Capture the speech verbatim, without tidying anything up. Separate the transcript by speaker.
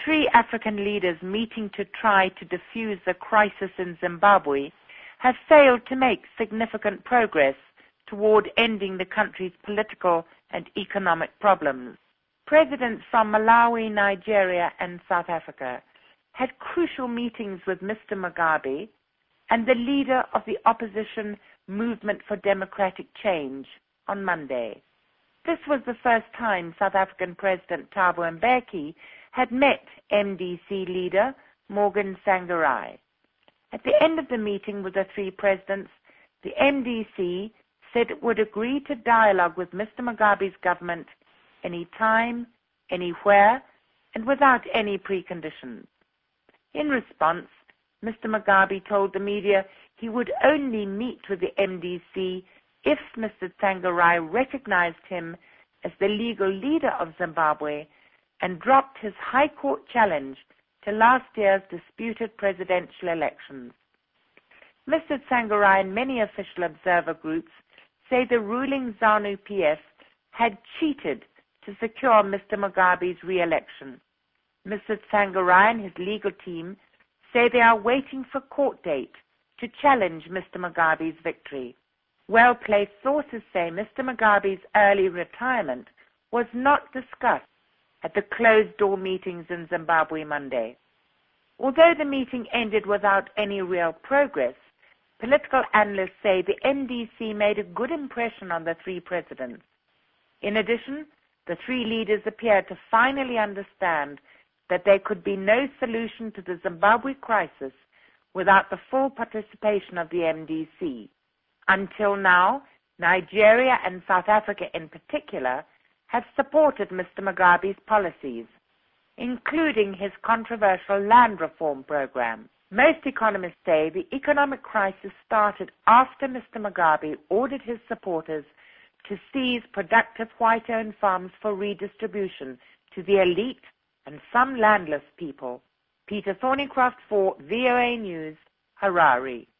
Speaker 1: three African leaders meeting to try to defuse the crisis in Zimbabwe have failed to make significant progress toward ending the country's political and economic problems. Presidents from Malawi, Nigeria, and South Africa had crucial meetings with Mister Mugabe and the leader of the opposition Movement for Democratic Change on Monday. This was the first time South African President Thabo Mbeki had met M D C leader Morgan Tsvangirai. At the end of the meeting with the three presidents, the M D C said it would agree to dialogue with Mister Mugabe's government any time, anywhere, and without any preconditions. In response, Mister Mugabe told the media he would only meet with the M D C if Mister Tsvangirai recognized him as the legal leader of Zimbabwe and dropped his High Court challenge to last year's disputed presidential elections. Mister Tsvangirai and many official observer groups say the ruling ZANU-P F had cheated to secure Mister Mugabe's re-election. Mister Tsvangirai and his legal team say they are waiting for court date to challenge Mister Mugabe's victory. Well-placed sources say Mister Mugabe's early retirement was not discussed at the closed-door meetings in Zimbabwe Monday. Although the meeting ended without any real progress, political analysts say the M D C made a good impression on the three presidents. In addition, the three leaders appeared to finally understand that there could be no solution to the Zimbabwe crisis without the full participation of the M D C. Until now, Nigeria and South Africa in particular have supported Mister Mugabe's policies, including his controversial land reform program. Most economists say the economic crisis started after Mister Mugabe ordered his supporters to seize productive white-owned farms for redistribution to the elite and some landless people. Peter Thornycroft for V O A News, Harare.